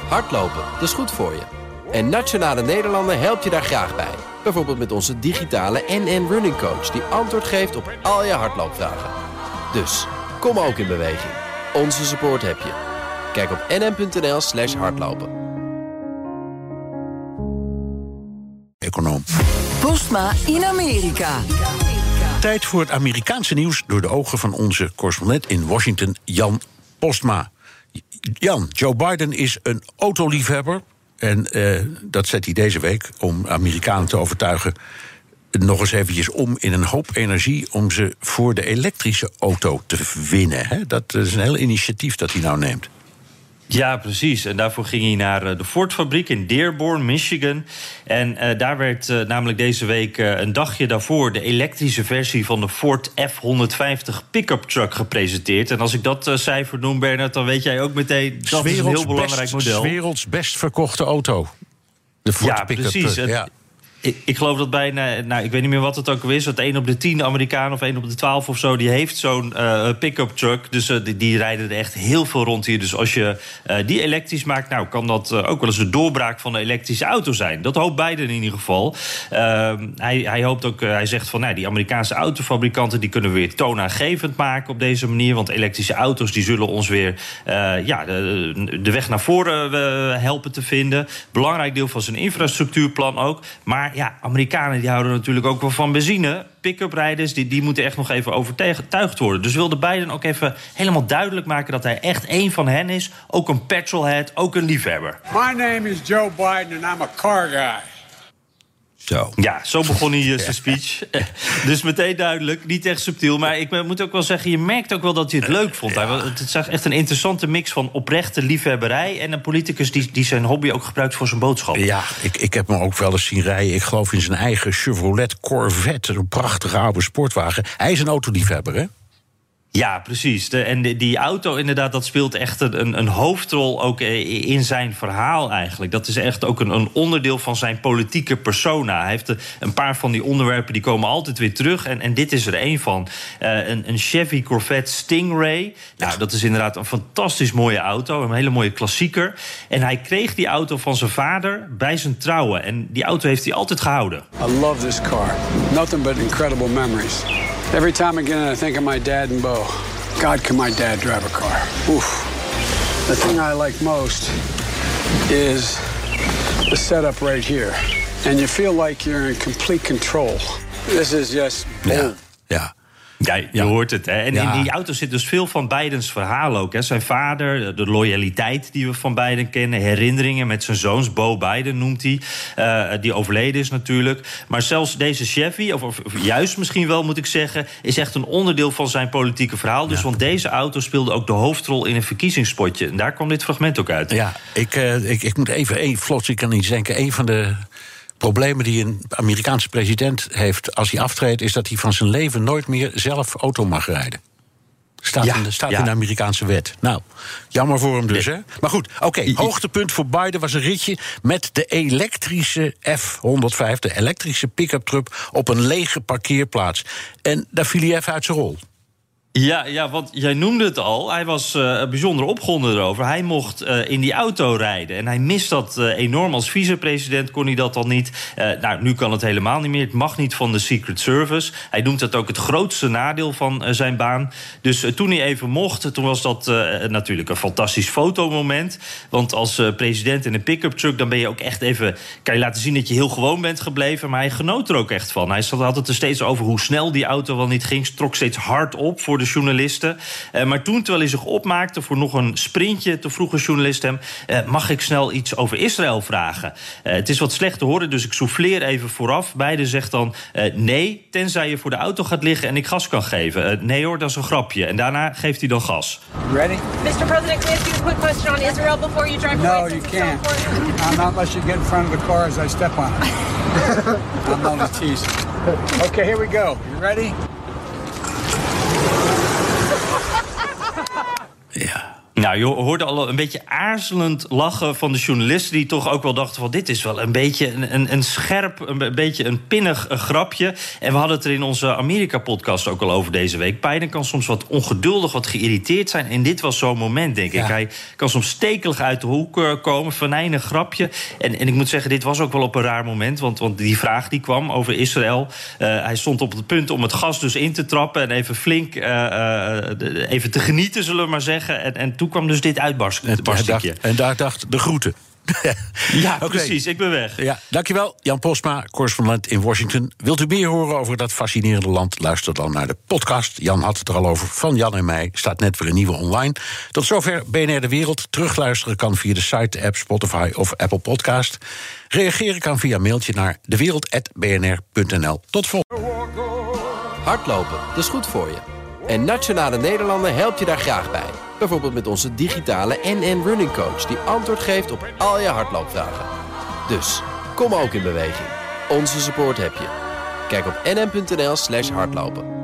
Hardlopen, dat is goed voor je. En Nationale Nederlanden helpt je daar graag bij. Bijvoorbeeld met onze digitale NN Running Coach... die antwoord geeft op al je hardloopvragen. Dus, kom ook in beweging. Onze support heb je. Kijk op nn.nl/hardlopen. Econoom. Postma in Amerika. Tijd voor het Amerikaanse nieuws door de ogen van onze correspondent in Washington, Jan Postma. Jan, Joe Biden is een autoliefhebber. En dat zet hij deze week om Amerikanen te overtuigen... nog eens eventjes om in een hoop energie... om ze voor de elektrische auto te winnen. Hè? Dat is een heel initiatief dat hij nou neemt. Ja, precies. En daarvoor ging hij naar de Ford-fabriek in Dearborn, Michigan. En daar werd namelijk deze week een dagje daarvoor... de elektrische versie van de Ford F-150 pick-up truck gepresenteerd. En als ik dat cijfer noem, Bernard, dan weet jij ook meteen... dat is een heel belangrijk model. 's werelds best verkochte auto. De Ford pick-up precies. truck, ja. Ik geloof dat bijna, ik weet niet meer wat het ook is... dat 1 op de 10 Amerikanen of 1 op de 12 of zo... die heeft zo'n pick-up truck. Dus die rijden er echt heel veel rond hier. Dus als je die elektrisch maakt... nou, kan dat ook wel eens de doorbraak van de elektrische auto zijn. Dat hoopt Biden in ieder geval. Hij hoopt ook, hij zegt van... die Amerikaanse autofabrikanten die kunnen we weer toonaangevend maken op deze manier. Want elektrische auto's die zullen ons weer de weg naar voren helpen te vinden. Belangrijk deel van zijn infrastructuurplan ook. Maar ja, Amerikanen die houden natuurlijk ook wel van benzine. Pick-up rijders, die moeten echt nog even overtuigd worden. Dus wilde Biden ook even helemaal duidelijk maken... dat hij echt één van hen is. Ook een petrolhead, ook een liefhebber. My name is Joe Biden and I'm a car guy. Zo. Ja, zo begon hij zijn speech. Dus meteen duidelijk, niet echt subtiel. Maar ik moet ook wel zeggen, je merkt ook wel dat hij het leuk vond. Het is echt een interessante mix van oprechte liefhebberij... en een politicus die zijn hobby ook gebruikt voor zijn boodschap. Ja, ik heb hem ook wel eens zien rijden. Ik geloof in zijn eigen Chevrolet Corvette. Een prachtige oude sportwagen. Hij is een autoliefhebber, hè? Ja, precies. Die auto inderdaad, dat speelt echt een hoofdrol ook in zijn verhaal eigenlijk. Dat is echt ook een onderdeel van zijn politieke persona. Hij heeft een paar van die onderwerpen die komen altijd weer terug. En dit is er één van. Een Chevy Corvette Stingray. Nou, dat is inderdaad een fantastisch mooie auto. Een hele mooie klassieker. En hij kreeg die auto van zijn vader bij zijn trouwen. En die auto heeft hij altijd gehouden. I love this car. Nothing but incredible memories. Every time I get in, I think of my dad and Bo. God, can my dad drive a car? Oof. The thing I like most is the setup right here. And you feel like you're in complete control. This is just boom. Ja. Ja, je hoort het. Hè. En in die auto zit dus veel van Bidens verhaal ook. Hè. Zijn vader, de loyaliteit die we van Biden kennen... herinneringen met zijn zoons, Bo Biden noemt hij... die overleden is natuurlijk. Maar zelfs deze Chevy, of juist misschien wel moet ik zeggen... is echt een onderdeel van zijn politieke verhaal. Dus want deze auto speelde ook de hoofdrol in een verkiezingspotje. En daar kwam dit fragment ook uit. Ja, ik moet even vlot, ik kan niet denken... een van de problemen die een Amerikaanse president heeft als hij aftreedt... is dat hij van zijn leven nooit meer zelf auto mag rijden. Staat in de Amerikaanse wet. Nou, jammer voor hem dus, hè? Maar goed, hoogtepunt voor Biden was een ritje... met de elektrische F-150, de elektrische pick-up truck... op een lege parkeerplaats. En daar viel hij even uit zijn rol. Ja, want jij noemde het al. Hij was bijzonder opgewonden erover. Hij mocht in die auto rijden. En hij mist dat enorm. Als vicepresident kon hij dat al niet. Nu kan het helemaal niet meer. Het mag niet van de Secret Service. Hij noemt dat ook het grootste nadeel van zijn baan. Dus toen hij even mocht, toen was dat natuurlijk een fantastisch fotomoment. Want als president in een pick-up truck... dan ben je ook echt even... kan je laten zien dat je heel gewoon bent gebleven. Maar hij genoot er ook echt van. Hij had het er steeds over hoe snel die auto wel niet ging. Trok steeds hard op voor de journalisten. Maar toen, terwijl hij zich opmaakte voor nog een sprintje... toen vroeg een journalist hem... mag ik snel iets over Israël vragen? Het is wat slecht te horen, dus ik souffleer even vooraf. Biden zegt dan nee, tenzij je voor de auto gaat liggen... en ik gas kan geven. Nee hoor, dat is een grapje. En daarna geeft hij dan gas. Ready? Mr. President, can I ask you a quick question on Israel before you drive away? No, you can't. Not unless you get in front of the car as I step on it. I'm only teasing. Okay, here we go. You ready? Ja. Nou, je hoorde al een beetje aarzelend lachen van de journalisten... die toch ook wel dachten van dit is wel een beetje een scherp, een beetje een pinnig grapje. En we hadden het er in onze Amerika-podcast ook al over deze week. Biden kan soms wat ongeduldig, wat geïrriteerd zijn. En dit was zo'n moment, denk ik. Hij kan soms stekelig uit de hoek komen, venijnig grapje. En ik moet zeggen, dit was ook wel op een raar moment. Want die vraag die kwam over Israël. Hij stond op het punt om het gas dus in te trappen... en even flink even te genieten, zullen we maar zeggen. En toen kwam dus dit uitbarstingje. En daar dacht de groeten. Ja, okay. Precies, ik ben weg. Ja, dankjewel, Jan Postma, correspondent in Washington. Wilt u meer horen over dat fascinerende land? Luister dan naar de podcast. Jan had het er al over, van Jan en mij. Staat net weer een nieuwe online. Tot zover BNR De Wereld. Terugluisteren kan via de site, de app, Spotify of Apple Podcast. Reageren kan via mailtje naar dewereld@bnr.nl. Tot volgende. Hardlopen, dat is goed voor je. En Nationale Nederlanden helpt je daar graag bij. Bijvoorbeeld met onze digitale NN Running Coach... die antwoord geeft op al je hardloopvragen. Dus, kom ook in beweging. Onze support heb je. Kijk op nn.nl/hardlopen.